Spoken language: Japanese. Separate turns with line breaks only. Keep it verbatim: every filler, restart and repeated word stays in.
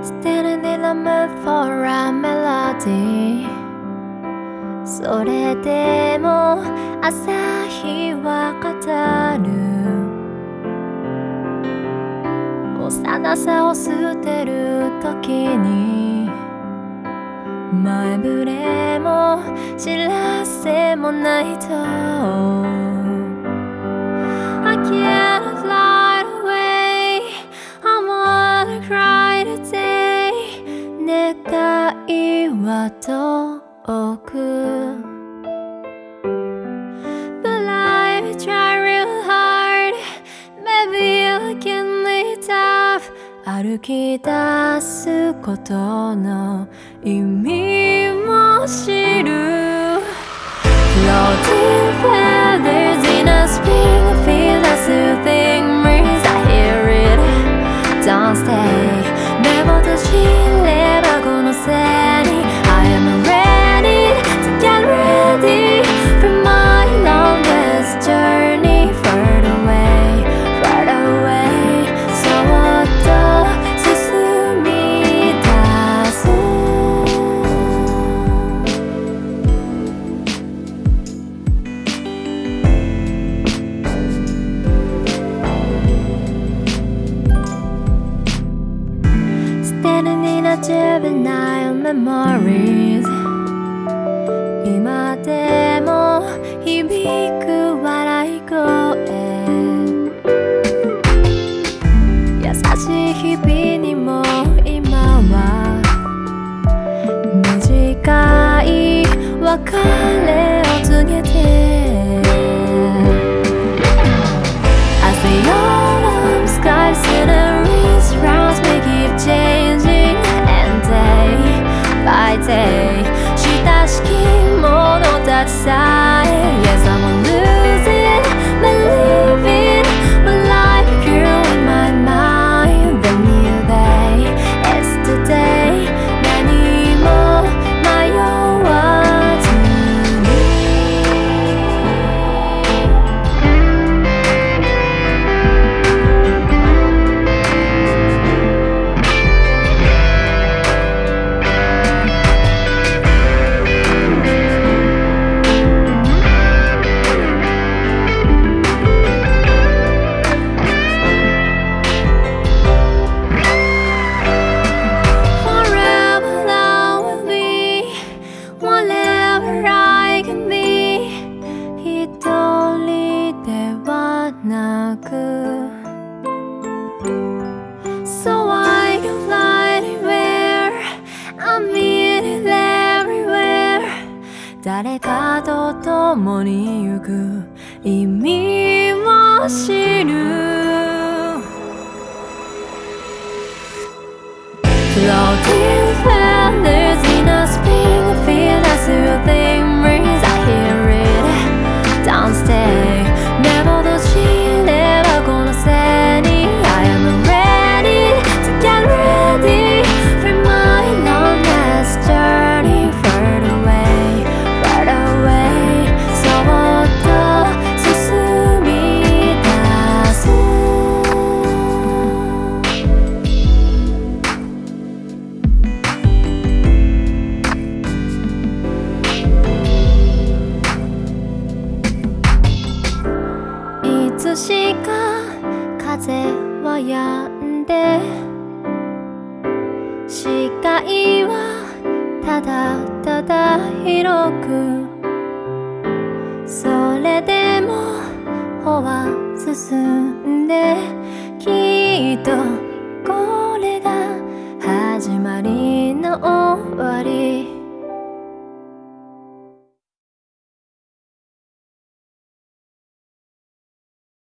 Standing in the mood for a melody それでも朝日は語る幼さを捨てる時に前触れも知らせもないと I can't fly away I wanna cry today 願いは遠く But I try real hard Maybe I can be tough 歩き出すことの意味も知る Floating feathers in a spring field a soothing breeze I hear it Don't stay 目を閉じればこの背に I am ready to get ready For my longest journey Far away, far away そっと進み出す Standing in a juvenile memories 今でも響く笑い声優しい日々にも今は短い別れを告げて I see autumn skies sceneries rounds me keep changing and day by day 親しき者たちさえ Yes I'm losing believing my life grew in my mind The new day is today 何も迷わずに Forever I will be whatever I can be 一人ではなく So I can fly anywhere I mean it everywhere 誰かと共に行く意味を知る Floating feathers in a spring field a soothing breeze I hear it Don't stay 目を閉じればこの背に I am ready to get ready For my longest journey Far away, far away そっと進み出す いつしか風は止んで視界はただただ広くそれでも歩は進んできっと